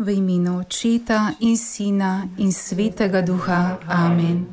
V imenu Očeta in Sina in Svetega Duha. Amen.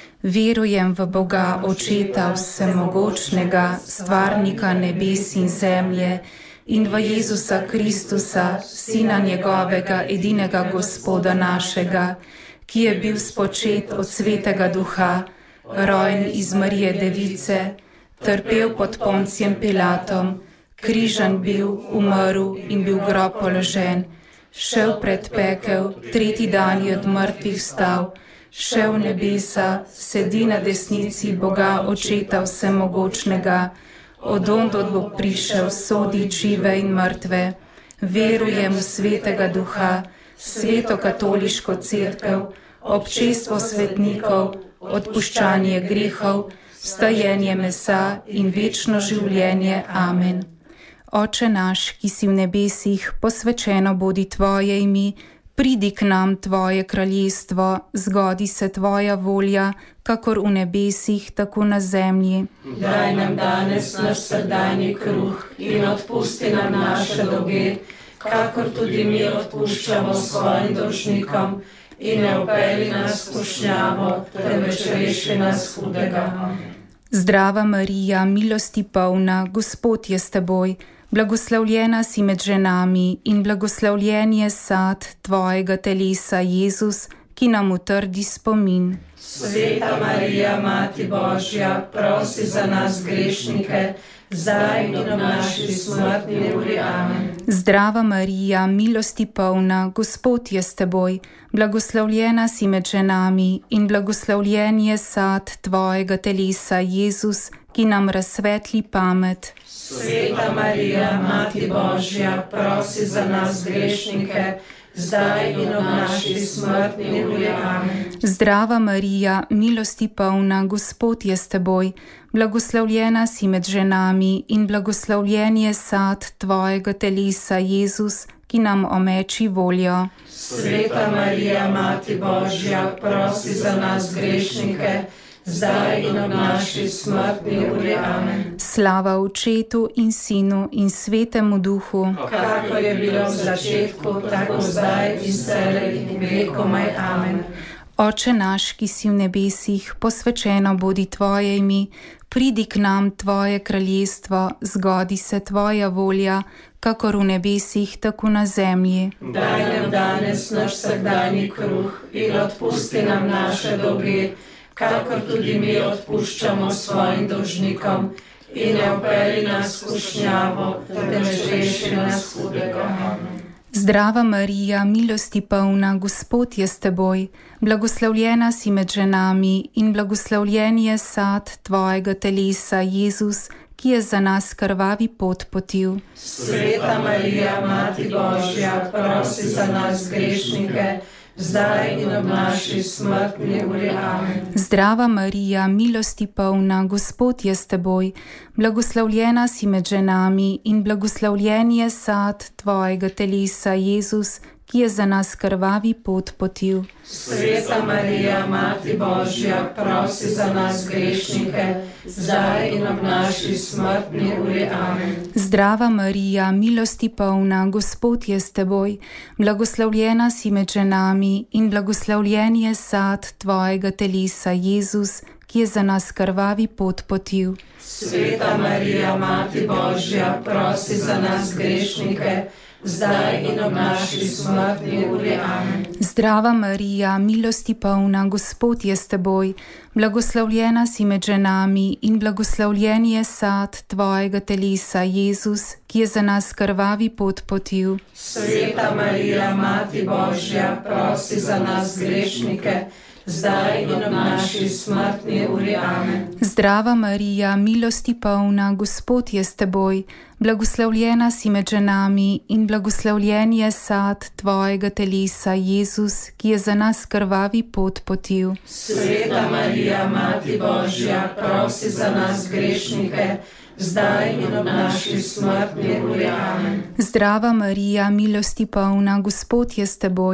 Verujem v Boga, Očeta vsemogočnega, stvarnika nebes in zemlje, in v Jezusa Kristusa, Sina njegovega, edinega Gospoda našega, ki je bil spočet od Svetega Duha, rojen iz Marije Device, trpel pod Poncijem Pilatom, križan bil, umrl in bil v grob položen, šel pred pekel, tretji dan je od mrtvih vstal, šel v nebesa, sedi na desnici Boga Očeta vsemogočnega, odonda bo prišel sodit žive in mrtve. Verujem v Svetega Duha, Sveto katoliško cerkev, občestvo svetnikov, odpuščanje grehov, vstajenje mesa in večno življenje. Amen. Oče naš, ki si v nebesih, posvečeno bodi tvoje ime, pridi k nam tvoje kraljestvo, zgodi se tvoja volja, kakor v nebesih, tako na zemlji. Daj nam danes naš vsakdanji kruh in odpusti nam naše dolge, kakor tudi mi odpuščamo svojim dolžnikom, in ne vpelji nas v skušnjavo, temveč reši nas hudega. Zdrava Marija, milosti polna, Gospod je s teboj, blagoslovljena si med ženami in blagoslovljen je sad tvojega telesa, Jezus, ki nam utrdi spomin. Sveta Marija, Mati Božja, prosi za nas grešnike, zdaj in ob naši smrtni uri. Amen. Zdrava Marija, milosti polna, Gospod je s teboj, blagoslovljena si med ženami in blagoslovljen je sad tvojega telesa, Jezus, ki nam razsvetli pamet. Sveta Marija, Mati Božja, prosi za nas grešnike, zdaj in ob naši smrtni uri. Amen. Zdrava Marija, milosti polna, Gospod je s teboj, blagoslovljena si med ženami in blagoslovljen je sad tvojega telesa, Jezus, ki nam omeči voljo. Sveta Marija, Mati Božja, prosi za nas grešnike, zdaj in ob naši smrtni uri. Amen. Slava Očetu in Sinu in Svetemu Duhu, kakor je bilo v začetku, tako zdaj in vselej in vekomaj. Amen. Oče naš, ki si v nebesih, posvečeno bodi tvoje ime, pridi k nam tvoje kraljestvo, zgodi se tvoja volja, kakor v nebesih, tako na zemlji. Daj nam danes naš vsakdanji kruh in odpusti nam naše dolge, kakor tudi mi odpuščamo svojim dolžnikom, in ne vpelji nas v skušnjavo, temveč reši nas hudega. Zdrava Marija, milosti polna, Gospod je s teboj, blagoslovljena si med ženami in blagoslovljen je sad tvojega telesa, Jezus, ki je za nas krvavi pot potil. Sveta Marija, Mati Božja, prosi za nas grešnike, zdaj in ob naši smrtni uri. Amen. Zdrava Marija, milosti polna, Gospod je s teboj, blagoslovljena si med ženami in blagoslovljen je sad tvojega telesa, Jezus, ki je za nas krvavi pot potil. Sveta Marija, Mati Božja, prosi za nas grešnike, zdaj in ob naši smrtni uri. Amen. Zdrava Marija, milosti polna, Gospod je s teboj, blagoslovljena si med ženami in blagoslovljen je sad tvojega telesa, Jezus, ki je za nas krvavi pot potil. Sveta Marija, Mati Božja, prosi za nas grešnike, zdaj in ob naši smrtni uri. Amen. Zdrava Marija, milosti polna, Gospod je s teboj, blagoslovljena si med ženami in blagoslovljen je sad tvojega telesa, Jezus, ki je za nas krvavi pot potil. Sveta Marija, Mati Božja, prosi za nas grešnike, zdaj in ob naši smrtni uri. Amen. Zdrava Marija, milosti polna, Gospod je s teboj, blagoslovljena si med ženami in blagoslovljen je sad tvojega telesa, Jezus, ki je za nas krvavi pot potil. Sveta Marija, Mati Božja, prosi za nas grešnike, zdaj in ob naši smrtni uri. Amen. Zdrava Marija, milosti polna, Gospod je s teboj,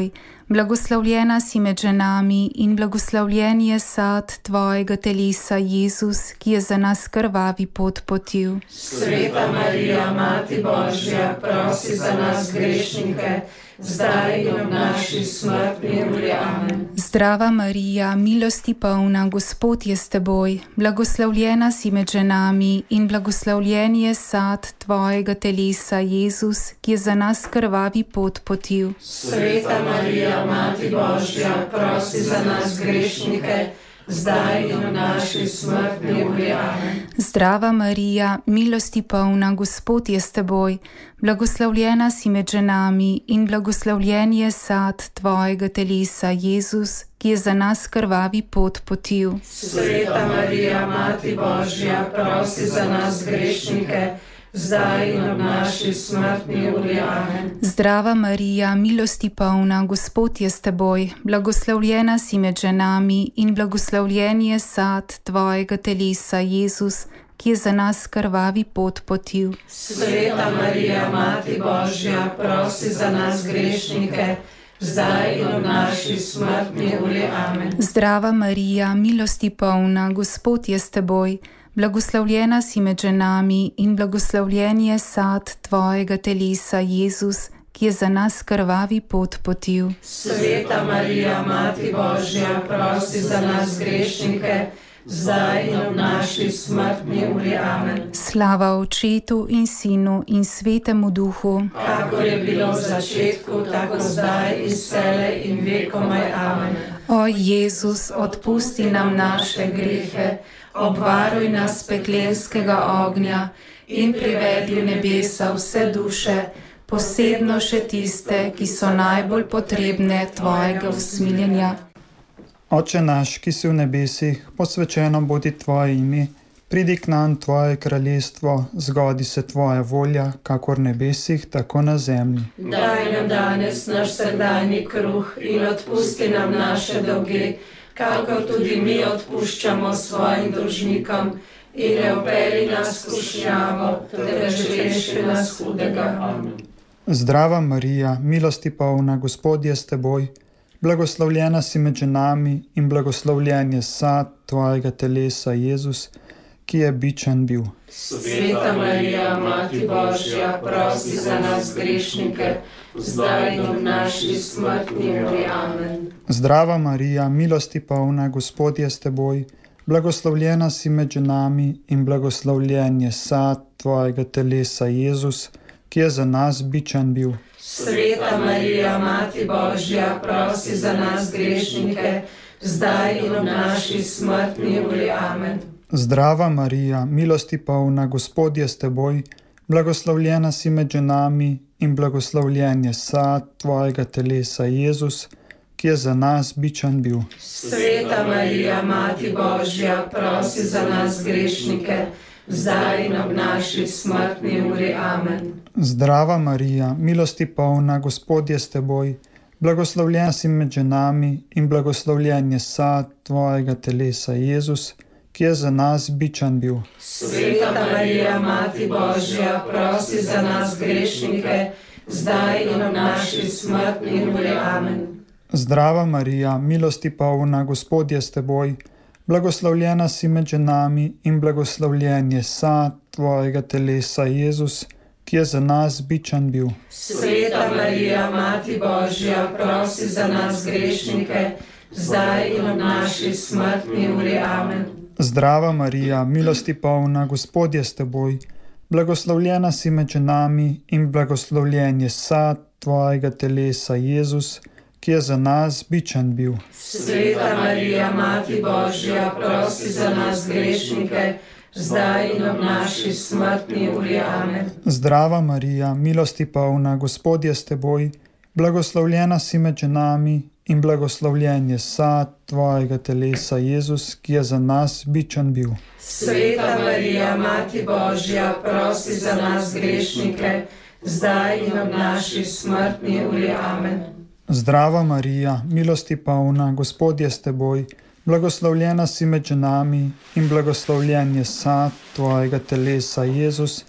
Blagoslovljena si med ženami in blagoslovljen je sad tvojega telesa, Jezus, ki je za nas krvavi pot potil. Sveta Marija, Mati Božja, prosi za nas grešnike, zdaj in ob naši smrtni uri. Amen. Zdrava Marija, milosti polna, Gospod je s teboj, blagoslovljena si med ženami in blagoslovljen je sad tvojega telesa, Jezus, ki je za nas krvavi pot potil. Sveta Marija, Mati Božja, prosi za nas grešnike, zdaj in v naši smrtni uri. Amen. Zdrava Marija, milosti polna, Gospod je s teboj, blagoslovljena si med ženami in blagoslovljen je sad tvojega telesa, Jezus, ki je za nas krvavi pot potil. Sveta Marija, Mati Božja, prosi za nas grešnike, zdaj in ob naši smrtni uri. Amen. Zdrava Marija, milosti polna, Gospod je s teboj, blagoslovljena si med ženami in blagoslovljen je sad tvojega telesa, Jezus, ki je za nas krvavi pot potil. Sveta Marija, Mati Božja, prosi za nas grešnike, zdaj in ob naši smrtni uri. Amen. Zdrava Marija, milosti polna, Gospod je s teboj, blagoslovljena si med ženami in blagoslovljen je sad tvojega telesa, Jezus, ki je za nas krvavi pot potil. Sveta Marija, Mati Božja, prosi za nas grešnike, zdaj in ob naši smrtni uri. Amen. Slava Očetu in Sinu in Svetemu Duhu, Kakor je bilo v začetku, tako zdaj in vselej in vekomaj. Amen. O Jezus, odpusti nam naše grehe, obvaruj nas peklenskega ognja in privedi v nebesa vse duše, posebno še tiste, ki so najbolj potrebne tvojega usmiljenja. Oče naš, ki si v nebesih, posvečeno bodi tvoje ime, pridi k nam tvoje kraljestvo, zgodi se tvoja volja, kakor v nebesih, tako na zemlji. Daj nam danes naš vsakdanji kruh in odpusti nam naše dolge, kakor tudi mi odpuščamo svojim dolžnikom, in ne vpelji nas v skušnjavo, temveč reši nas hudega. Amen. Zdrava Marija, milosti polna, Gospod je s teboj, blagoslovljena si med ženami in blagoslovljen je sad tvojega telesa, Jezus, ki je bičan bil. Sveta Marija, Mati Božja, prosi za nas grešnike, zdaj in v naši smrtni uri. Amen. Zdrava Marija, milosti polna, Gospod je s teboj, blagoslovljena si med ženami in blagoslovljen je sad tvojega telesa, Jezus, ki je za nas bičan bil. Sveta Marija, Mati Božja, prosi za nas grešnike, zdaj in v naši smrtni uri. Amen. Zdrava Marija, milosti polna, Gospod je s teboj, blagoslovljena si med ženami in blagoslovljen je sad tvojega telesa, Jezus, ki je za nas bičan bil. Sveta Marija, Mati Božja, prosi za nas grešnike, zdaj in ob naši smrtni uri. Amen. Zdrava Marija, milosti polna, Gospod je s teboj, blagoslovljena si med ženami in blagoslovljen je sad tvojega telesa, Jezus, ki je za nas bičan bil. Sveta Marija, Mati Božja, prosi za nas grešnike, zdaj in ob naši smrtni uri. Amen. Zdrava Marija, milosti polna, Gospod je s teboj, blagoslovljena si med ženami in blagoslovljen je sad tvojega telesa, Jezus, ki je za nas bičan bil. Sveta Marija, Mati Božja, prosi za nas grešnike, zdaj in ob naši smrtni uri. Amen. Zdrava Marija, milosti polna, Gospod je s teboj, blagoslovljena si med ženami in blagoslovljen je sad tvojega telesa, Jezus, ki je za nas bičan bil. Sveta Marija, Mati Božja, prosi za nas grešnike, zdaj in ob naši smrtni uri. Amen. Zdrava Marija, milosti polna, Gospod je s teboj, blagoslovljena si med ženami in blagoslovljen je sad tvojega telesa, Jezus, ki je za nas bičan bil. Sveta Marija, Mati Božja, prosi za nas grešnike, zdaj in ob naši smrtni uri. Amen. Zdrava Marija, milosti polna, Gospod je s teboj, blagoslovljena si med ženami in blagoslovljen je sad tvojega telesa, Jezus,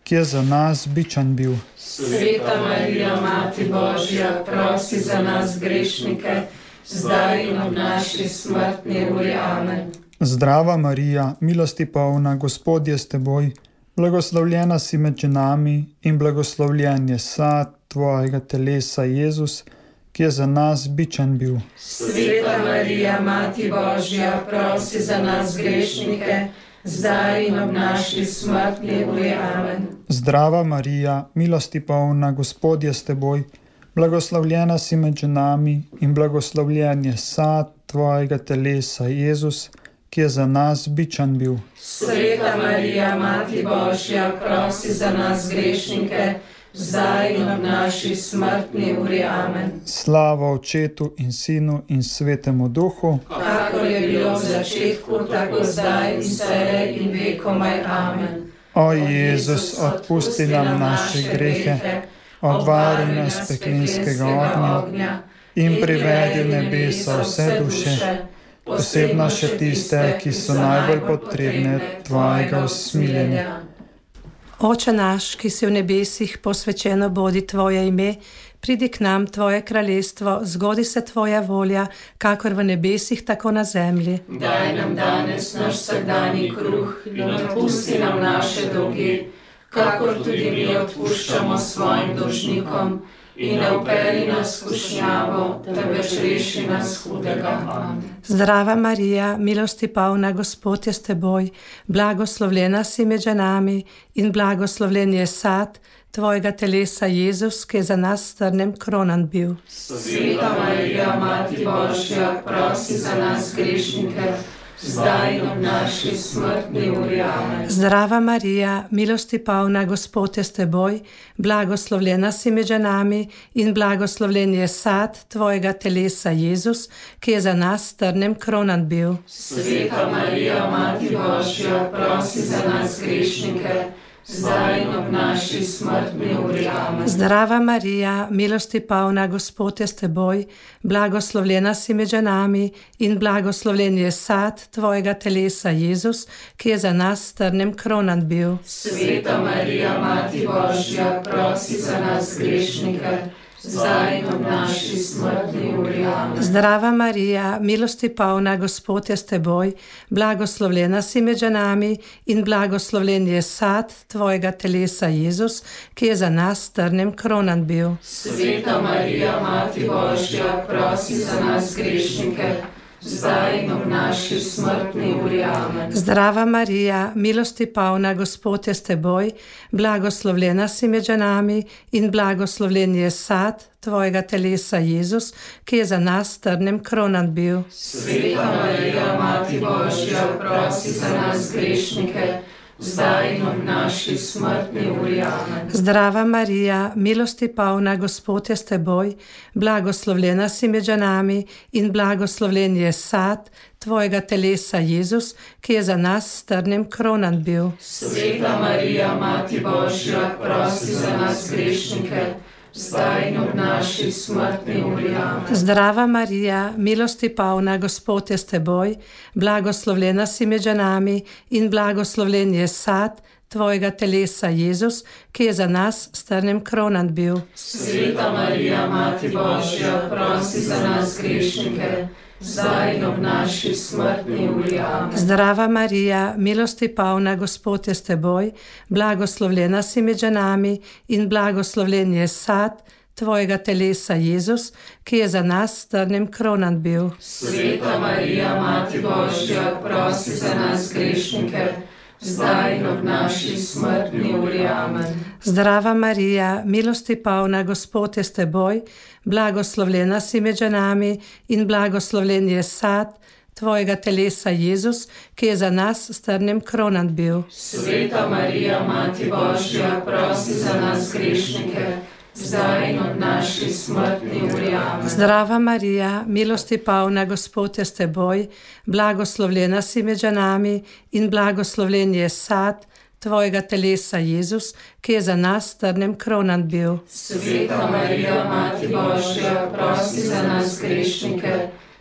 ki je za nas bičan bil. Sveta Marija, Mati Božja, prosi za nas grešnike, zdaj in ob naši smrtni uri. Amen. Zdrava Marija, milosti polna, Gospod je s teboj, blagoslovljena si med ženami in blagoslovljen je sad tvojega telesa, Jezus, ki je za nas bičan bil. Sveta Marija, Mati Božja, prosi za nas grešnike, zdaj in ob naši smrtni uri. Amen. Zdrava Marija, milosti polna, Gospod je s teboj, blagoslovljena si med ženami in blagoslovljen je sad tvojega telesa, Jezus, ki je za nas bičan bil. Sveta Marija, Mati Božja, prosi za nas grešnike, zdaj in ob naši smrtni uri. Amen. Slava Očetu in Sinu in Svetemu Duhu, kakor je bilo v začetku, tako zdaj in vselej in vekomaj. Amen. O Jezus, odpusti nam naše grehe, obvari nas peklinskega ognja in privedi v nebesa vse duše, posebno še tiste, ki so najbolj potrebne tvojega usmiljenja. Oče naš, ki si v nebesih, posvečeno bodi tvoje ime, pridi k nam tvoje kraljestvo, zgodi se tvoja volja, kakor v nebesih, tako na zemlji. Daj nam danes naš vsakdanji kruh in odpusti nam naše dolge, kakor tudi mi odpuščamo svojim dolžnikom, in ne vpelji nas v skušnjavo, temveč reši nas hudega. Amen. Zdrava Marija, milosti polna, Gospod je s teboj, blagoslovljena si med ženami in blagoslovljen je sad tvojega telesa, Jezus, ki je za nas s trnem kronan bil. Sveta Marija, Mati Božja, prosi za nas grešnike, zdaj in ob naši smrtni uri. Amen. Zdrava Marija, milosti polna, Gospod je s teboj, blagoslovljena si med ženami in blagoslovljen je sad tvojega telesa, Jezus, ki je za nas s trnem kronan bil. Sveta Marija, Mati Božja, prosi za nas grešnike, zdaj in ob naši smrtni uri. Amen. Zdrava Marija, milosti polna, Gospod je s teboj, blagoslovljena si med ženami in blagoslovljen je sad tvojega telesa, Jezus, ki je za nas s trnem kronan bil. Sveta Marija, Mati Božja, prosi za nas grešnike, zdaj in ob naši smrtni uri. Amen. Zdrava Marija, milosti polna, Gospod je s teboj, blagoslovljena si med ženami in blagoslovljen je sad tvojega telesa, Jezus, ki je za nas s trnem kronan bil. Sveta Marija, Mati Božja, prosi za nas grešnike, zdaj in ob naši smrtni uri. Amen. Zdrava Marija, milosti polna, Gospod je s teboj, blagoslovljena si med ženami in blagoslovljen je sad tvojega telesa, Jezus, ki je za nas s trnem kronan bil. Sveta Marija, Mati Božja, prosi za nas grešnike, zdaj in ob naši smrtni uri. Amen. Zdrava Marija, milosti polna, Gospod je s teboj, blagoslovljena si med ženami in blagoslovljen je sad tvojega telesa, Jezus, ki je za nas s trnem kronan bil. Sveta Marija, Mati Božja, prosi za nas grešnike, zdaj in ob naši smrtni uri. Amen. Zdrava Marija, milosti polna, Gospod je s teboj, blagoslovljena si med ženami in blagoslovljen je sad tvojega telesa, Jezus, ki je za nas s trnem kronan bil. Sveta Marija, Mati Božja, prosi za nas grešnike, zdaj in ob naši smrtni uri. Amen. Zdrava Marija, milosti polna, Gospod je s teboj, blagoslovljena si med ženami in blagoslovljen je sad tvojega telesa, Jezus, ki je za nas s trnem kronan bil. Sveta Marija, Mati Božja, prosi za nas grešnike, zdaj in ob naši smrtni uri. Amen. Zdrava Marija, milosti polna, Gospod je s teboj, blagoslovljena si med ženami in blagoslovljen je sad tvojega telesa, Jezus, ki je za nas s trnem kronan bil. Sveta Marija, Mati Božja, prosi za nas grešnike, zdaj in ob naši smrtni uri. Amen. Zdrava Marija, milosti polna, Gospod je s teboj, blagoslovljena si med ženami in blagoslovljen je sad tvojega telesa, Jezus, ki je za nas s trnem kronan bil. Sveta Marija, Mati Božja, prosi za nas grešnike,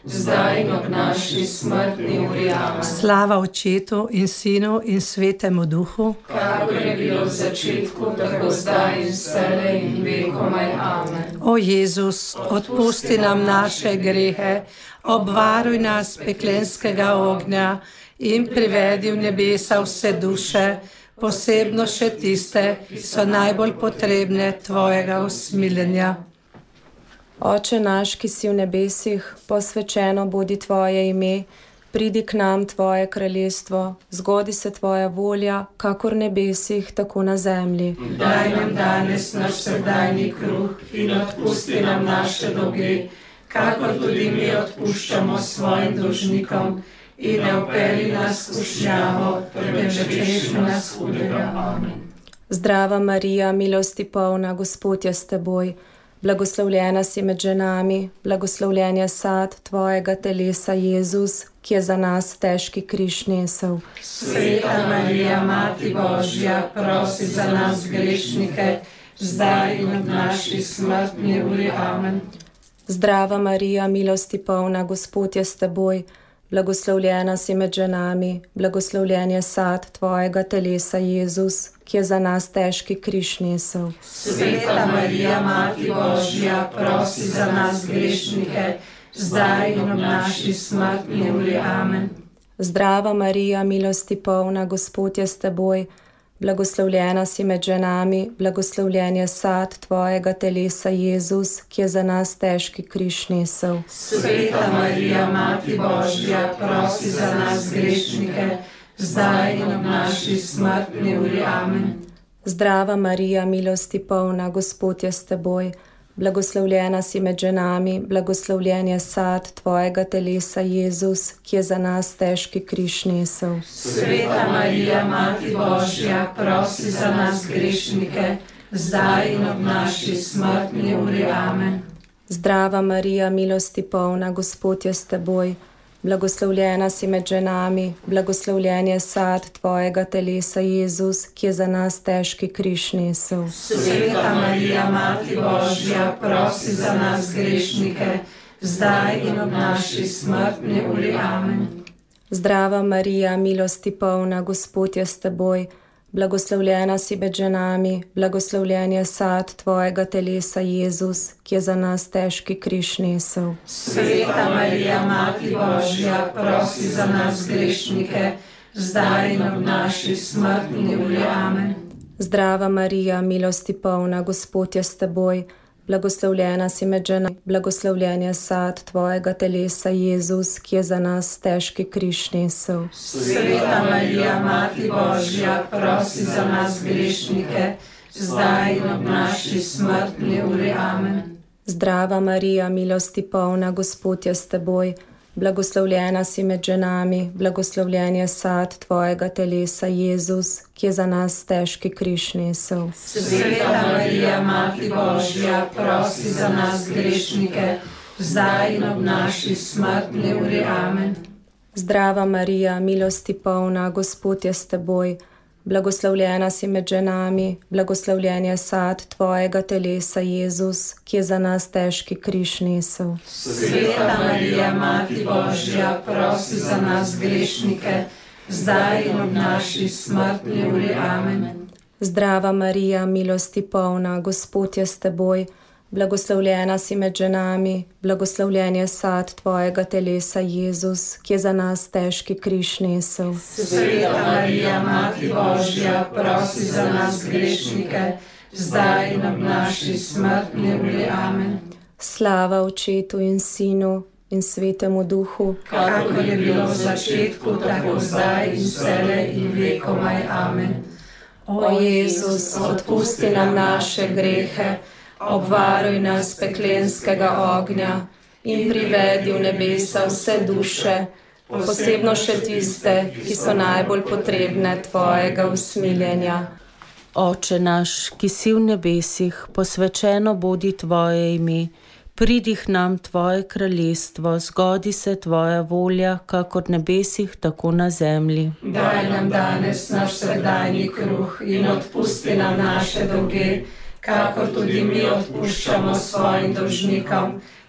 zdaj in ob naši smrtni uri. Amen. Slava Očetu in Sinu in Svetemu Duhu, Kakor je bilo v začetku, tako zdaj in vselej in vekomaj. Amen. O Jezus, odpusti nam naše grehe, obvaruj nas peklenskega ognja in privedi v nebesa vse duše, posebno še tiste, ki so najbolj potrebne tvojega usmiljenja. Oče naš, ki si v nebesih, posvečeno bodi tvoje ime, pridi k nam tvoje kraljestvo, zgodi se tvoja volja, kakor v nebesih, tako na zemlji. Daj nam danes naš vsakdanji kruh in odpusti nam naše dolge, kakor tudi mi odpuščamo svojim dolžnikom, in ne vpelji nas v skušnjavo, temveč reši nas hudega. Amen. Zdrava Marija, milosti polna, Gospod je s teboj, blagoslovljena si med ženami, blagoslovljen je sad tvojega telesa, Jezus, ki je za nas težki križ nesel. Sveta Marija, Mati Božja, prosi za nas grešnike, zdaj in ob naši smrtni uri. Amen. Zdrava Marija, milosti polna, Gospod je s teboj, blagoslovljena si med ženami, blagoslovljen je sad tvojega telesa, Jezus, ki je za nas težki križ nesel. Sveta Marija, Mati Božja, prosi za nas grešnike, zdaj in ob naši smrtni uri. Amen. Zdrava Marija, milosti polna, Gospod je s teboj, blagoslovljena si med ženami, blagoslovljen je sad tvojega telesa, Jezus, ki je za nas težki križ nesel. Sveta Marija, Mati Božja, prosi za nas grešnike, zdaj in ob naši smrtni uri. Amen. Zdrava Marija, milosti polna, Gospod je s teboj, blagoslovljena si med ženami, blagoslovljen je sad tvojega telesa, Jezus, ki je za nas težki križ nesel. Sveta Marija, Mati Božja, prosi za nas grešnike, zdaj in ob naši smrtni uri. Amen. Zdrava Marija, milosti polna, Gospod je s teboj, blagoslovljena si med ženami, blagoslovljen je sad tvojega telesa, Jezus, ki je za nas težki križ nesel. Sveta Marija, Mati Božja, prosi za nas grešnike, zdaj in ob naši smrtni uri. Amen. Zdrava Marija, milosti polna, Gospod je s teboj, blagoslovljena si med ženami, blagoslovljen je sad tvojega telesa, Jezus, ki je za nas težki križ nesel. Sveta Marija, Mati Božja, prosi za nas grešnike, zdaj in ob naši smrtni uri. Amen. Zdrava Marija, milosti polna, Gospod je s teboj, blagoslovljena si med ženami, blagoslovljen je sad tvojega telesa, Jezus, ki je za nas težki križ nesel. Sveta Marija, Mati Božja, prosi za nas grešnike, zdaj in ob naši smrtni uri. Amen. Zdrava Marija, milosti polna, Gospod je s teboj, blagoslovljena si med ženami, blagoslovljen je sad tvojega telesa, Jezus, ki je za nas težki križ nesel. Sveta Marija, Mati Božja, prosi za nas grešnike, zdaj in ob naši smrtni uri. Amen. Zdrava Marija, milosti polna, Gospod je s teboj, blagoslovljena si med ženami, blagoslovljen je sad tvojega telesa, Jezus, ki je za nas težki križ nesel. Sveta Marija, Mati Božja, prosi za nas grešnike, zdaj in ob naši smrtni uri. Amen. Zdrava Marija, milosti polna, Gospod je s teboj, blagoslovljena si med ženami, blagoslovljen je sad tvojega telesa, Jezus, ki je za nas težki križ nesel. Sveta Marija, Mati Božja, prosi za nas grešnike, zdaj in ob naši smrtni uri. Amen. Slava Očetu in Sinu in Svetemu Duhu, kakor je bilo v začetku, tako zdaj in vselej in vekomaj. Amen. O Jezus, odpusti nam naše grehe, obvaruj nas peklenskega ognja in privedi v nebesa vse duše, posebno še tiste, ki so najbolj potrebne tvojega usmiljenja. Oče naš, ki si v nebesih, posvečeno bodi tvoje ime, pridi k nam tvoje kraljestvo, zgodi se tvoja volja, kakor v nebesih, tako na zemlji. Daj nam danes naš vsakdanji kruh in odpusti nam naše dolge, kakor tudi mi odpuščamo svojim dolžnikom,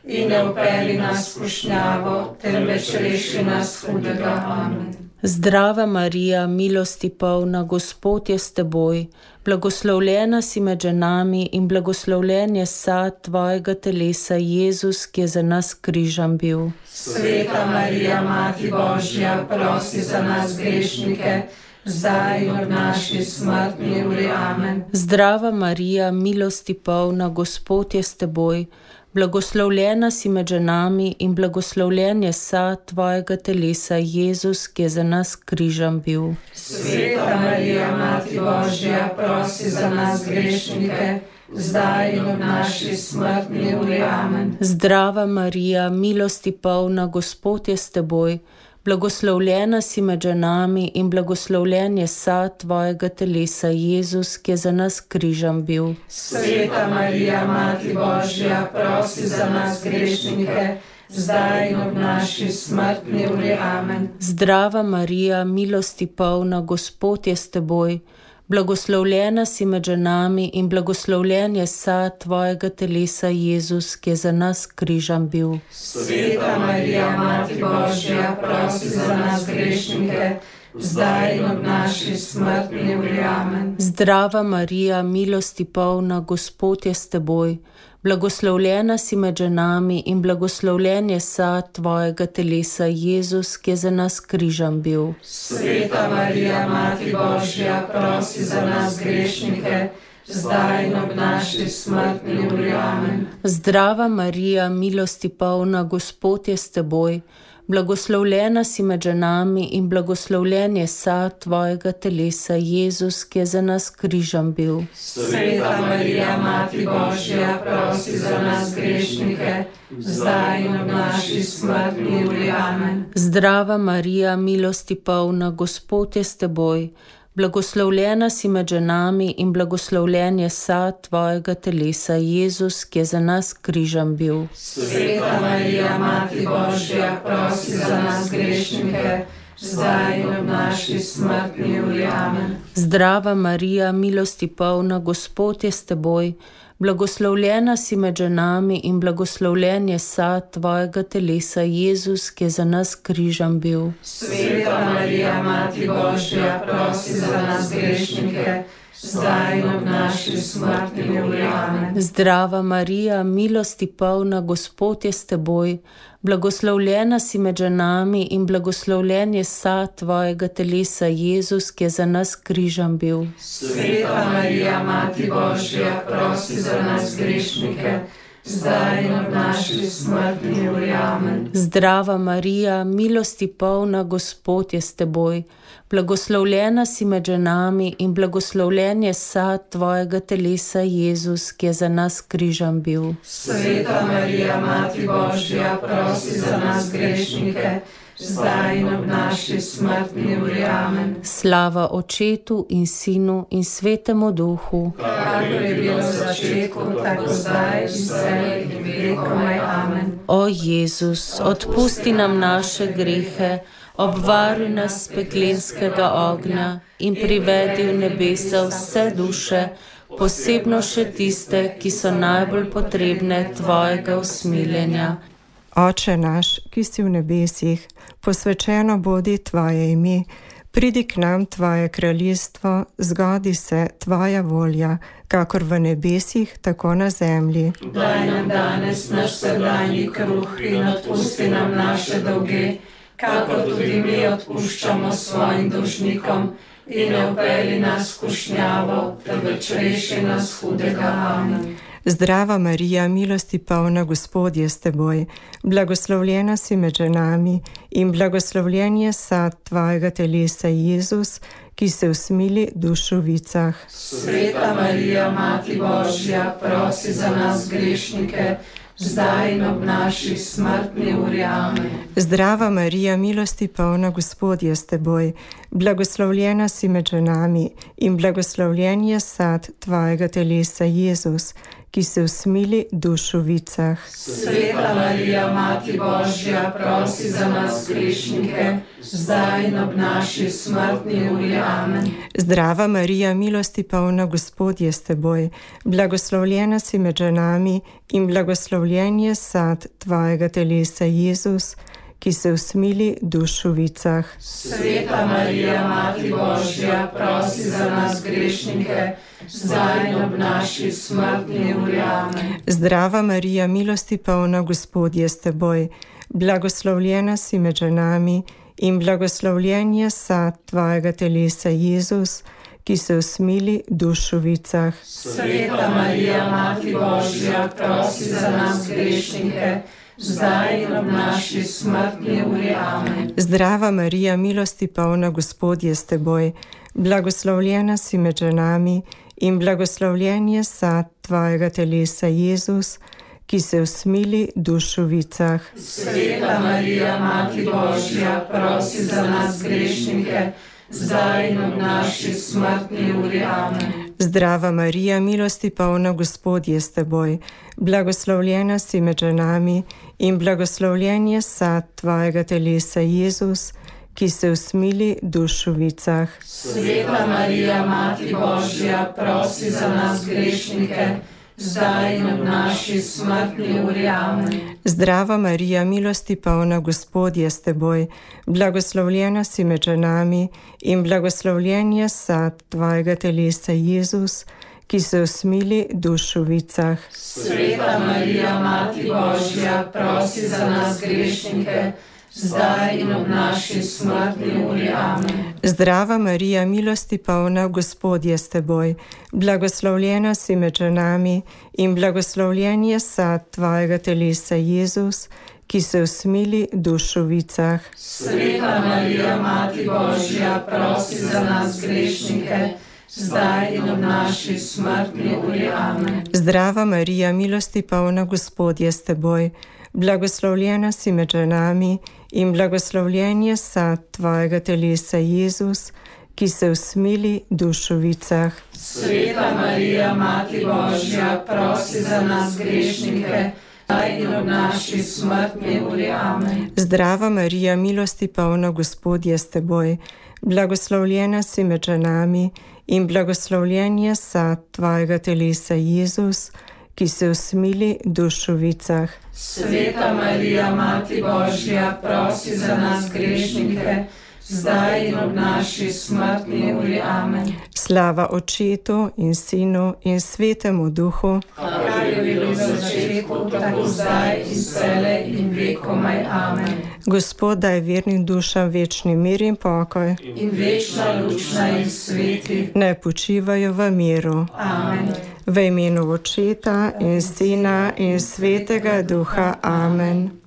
in ne vpelji nas v skušnjavo, temveč reši nas hudega. Amen. Zdrava Marija, milosti polna, Gospod je s teboj, blagoslovljena si med ženami in blagoslovljen je sad tvojega telesa, Jezus, ki je za nas križan bil. Sveta Marija, Mati Božja, prosi za nas grešnike, zdaj in ob naši smrtni uri. Amen. Zdrava Marija, milosti polna, Gospod je s teboj, blagoslovljena si med ženami in blagoslovljen je sad tvojega telesa, Jezus, ki je za nas križan bil. Sveta Marija, Mati Božja, prosi za nas grešnike, zdaj in ob naši smrtni uri. Amen. Zdrava Marija, milosti polna, Gospod je s teboj, blagoslovljena si med ženami in blagoslovljen je sad tvojega telesa, Jezus, ki je za nas križan bil. Sveta Marija, Mati Božja, prosi za nas grešnike, zdaj in ob naši smrtni uri. Amen. Zdrava Marija, milosti polna, Gospod je s teboj, blagoslovljena si med ženami in blagoslovljen je sad tvojega telesa, Jezus, ki je za nas križan bil. Sveta Marija, Mati Božja, prosi za nas grešnike, zdaj in ob naši smrtni uri. Amen. Zdrava Marija, milosti polna, Gospod je s teboj, blagoslovljena si med ženami in blagoslovljen je sad tvojega telesa, Jezus, ki je za nas križan bil. Sveta Marija, Mati Božja, prosi za nas grešnike, zdaj in ob naši smrtni uri. Amen. Zdrava Marija, milosti polna, Gospod je s teboj, blagoslovljena si med ženami in blagoslovljen je sad tvojega telesa, Jezus, ki je za nas križan bil. Sveta Marija, Mati Božja, prosi za nas grešnike, zdaj in ob naši smrtni uri. Amen. Zdrava Marija, milosti polna, Gospod je s teboj, blagoslovljena si med ženami in blagoslovljen je sad tvojega telesa, Jezus, ki je za nas križan bil. Sveta Marija, Mati Božja, prosi za nas grešnike, zdaj in ob naši smrtni uri. Amen. Zdrava Marija, milosti polna, Gospod je s teboj, blagoslovljena si med ženami in blagoslovljen je sad tvojega telesa, Jezus, ki je za nas križan bil. Sveta Marija, Mati Božja, prosi za nas grešnike, zdaj in ob naši smrtni uri. Amen. Zdrava Marija, milosti polna, Gospod je s teboj, blagoslovljena si med ženami in blagoslovljen je sad tvojega telesa, Jezus, ki je za nas križan bil. Sveta Marija, Mati Božja, prosi za nas grešnike, zdaj in ob naši smrtni uri. Amen. Zdrava Marija, milosti polna, Gospod je s teboj, blagoslovljena si med ženami in blagoslovljen je sad tvojega telesa, Jezus, ki je za nas križan bil. Sveta Marija, Mati Božja, prosi za nas grešnike, zdaj in ob naši smrtni uri. Amen. Slava Očetu in Sinu in Svetemu Duhu, Kakor je bilo v začetku, tako zdaj in vselej in vekomaj. Amen. O Jezus, odpusti nam naše grehe, obvaruj nas s peklenskega ognja in privedi v nebesa vse duše, posebno še tiste, ki so najbolj potrebne tvojega usmiljenja. Oče naš, ki si v nebesih, posvečeno bodi tvoje ime, pridi k nam tvoje kraljestvo, zgodi se tvoja volja, kakor v nebesih, tako na zemlji. Daj nam danes naš vsakdanji kruh in odpusti nam naše dolge, kakor tudi mi odpuščamo svojim dolžnikom, in ne vpelji nas v skušnjavo, temveč reši nas hudega. Amen. Zdrava Marija, milosti polna, Gospod je s teboj, blagoslovljena si med ženami in blagoslovljen je sad tvojega telesa, Jezus, ki se usmili dušovicah. Sveta Marija, Mati Božja, prosi za nas grešnike, zdaj in ob naši smrtni uri. Amen. Zdrava Marija, milosti polna, Gospod je s teboj, blagoslovljena si med ženami in blagoslovljen je sad tvojega telesa, Jezus, ki se usmili dušu vicah. Sveta Marija, Mati Božja, prosi za nas grešnike, zdaj in ob naši smrtni uri. Amen. Zdrava Marija, milosti polna, Gospod je s teboj, blagoslovljena si med ženami in blagoslovljen je sad tvojega telesa, Jezus, ki se usmili dušu vicah. Sveta Marija, Mati Božja, prosi za nas grešnike, zdaj in ob naši smrtni uri. Amen. Zdrava Marija, milosti polna, Gospod je s teboj, blagoslovljena si med ženami in blagoslovljen je sad tvojega telesa, Jezus, ki se usmili dušu vicah. Sveta Marija, Mati Božja, prosi za nas grešnike, zdaj in ob naši smrtni uri. Amen. Zdrava Marija, milosti polna, Gospod je s teboj, blagoslovljena si med ženami in blagoslovljen je sad tvojega telesa, Jezus, ki se usmili dušu vicah. Sveta Marija, Mati Božja, prosi za nas grešnike, zdaj in ob naši smrtni uri. Amen. Zdrava Marija, milosti polna, Gospod je s teboj, blagoslovljena si med ženami in blagoslovljen je sad tvojega telesa, Jezus, ki se usmili dušu vicah. Sveta Marija, Mati Božja, prosi za nas grešnike, zdaj in ob naši smrtni uri. Amen. Zdrava Marija, milosti polna, Gospod je s teboj, blagoslovljena si med ženami in blagoslovljen je sad tvojega telesa, Jezus, ki se usmili dušu vicah. Sveta Marija, Mati Božja, prosi za nas grešnike, zdaj in ob naši smrtni uri. Amen. Zdrava Marija, milosti polna, Gospod je s teboj, blagoslovljena si med ženami in blagoslovljen je sad tvojega telesa, Jezus, ki se usmili dušu vicah. Sveta Marija, Mati Božja, prosi za nas grešnike, zdaj in ob naši smrtni uri. Amen. Zdrava Marija, milosti polna, Gospod je s teboj, blagoslovljena si med ženami in blagoslovljen je sad tvojega telesa, Jezus, ki se usmili dušu vicah. Sveta Marija, Mati Božja, prosi za nas grešnike, zdaj in ob naši smrtni uri. Amen. Zdrava Marija, milosti polna, Gospod je s teboj, blagoslovljena si med ženami in blagoslovljen je sad tvojega telesa, Jezus, ki se usmili dušu vicah. Sveta Marija, Mati Božja, prosi za nas grešnike, zdaj in ob naši smrtni uri. Amen. Slava Očetu in Sinu in Svetemu Duhu, Kar je bilo v začetku, tako zdaj in vselej in vekomaj. Amen. Gospod daj vernim dušam večni mir in pokoj, In večna luč naj jih sveti. naj počivajo v miru. Amen. V imenu Očeta in Sina in Svetega Duha. Amen.